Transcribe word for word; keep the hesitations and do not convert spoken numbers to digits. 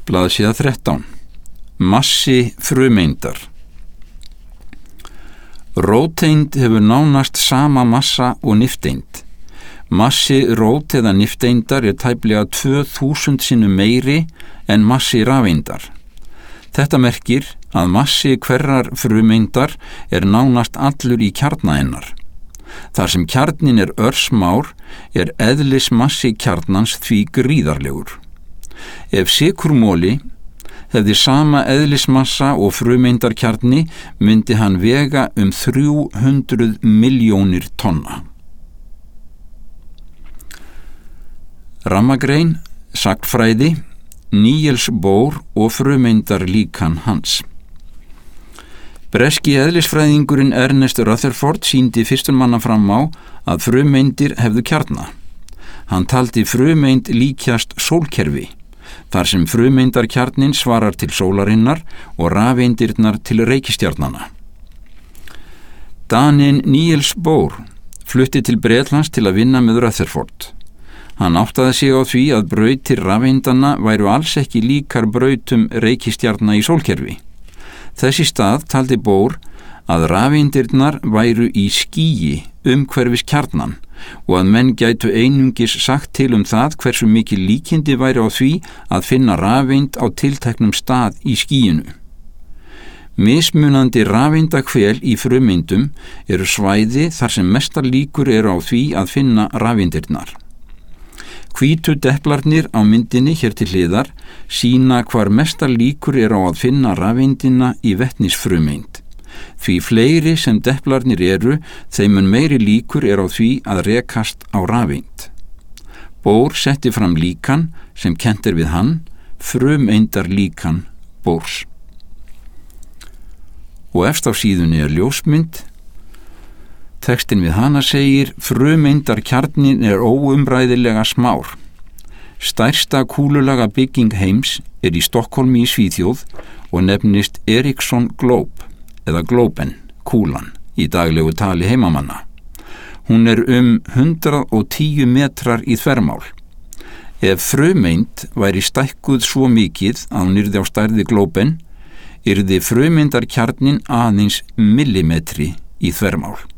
Blaðsíða þrettán. Massi frumeindar. Róteind hefur nánast sama massa og nifteind. Massi rót eða nifteindar er tæplega tvö þúsund sinnum meiri en massi rafeindar. Þetta merkir að massi hverrar frumeindar er nánast allur í kjarna hennar. Þar sem kjarnin er örsmár er eðlismassi kjarnans því gríðarlegur. Ef sykurmoli hefði sama eðlismassa og frumeindarkjarni myndi hann vega um þrjú hundruð milljónir tonna. Rammagrein, sagnfræði, Niels Bohr og frumeindarlíkan hans. Breski eðlisfræðingurinn Ernest Rutherford sýndi fyrstur manna fram á að frumeindir hefðu kjarna. Hann taldi frumeind líkjast sólkerfi, þar sem frumeindarkjarnin svarar til sólarinnar og rafeindirnar til reikistjarnanna. Daninn Niels Bohr flutti til Bretlands til að vinna með Rutherford. Hann áttaði sig á því að brautir rafeindanna væru alls ekki líkar brautum reikistjarna í sólkerfi. Þess í stað taldi Bohr að rafeindirnar væru í skýi umhverfis kjarnan og að menn gætu einungis sagt til um það hversu mikil líkindi væri á því að finna rafeind á tilteknum stað í skýinu. Mismunandi rafeindahvel í frumeindum eru svæði þar sem mestar líkur eru á því að finna rafeindirnar. Hvítu deplarnir á myndinni hér til hliðar sýna hvar mestar líkur eru á að finna rafeindina í vetnisfrumeind. Því fleiri sem deplarnir eru, þeim mun meiri líkur er á því að rekast á rafeind. Bohr setti fram líkan sem kennt er við hann, frumeindarlíkan Bohrs. Og efst á síðunni er ljósmynd. Textin við hana segir: frumeindarkjarnin er óumræðilega smár. Stærsta kúlulaga bygging heims er í Stokkólmi í Svíþjóð og nefnist Ericsson Globe eða Globen, kúlan, í daglegu tali heimamanna. Hún er um hundrað og tíu metrar í þvermál. Ef frumeind væri stækkuð svo mikið að hún yrði á stærði Globen, yrði frumeindarkjarnin aðeins millimetri í þvermál.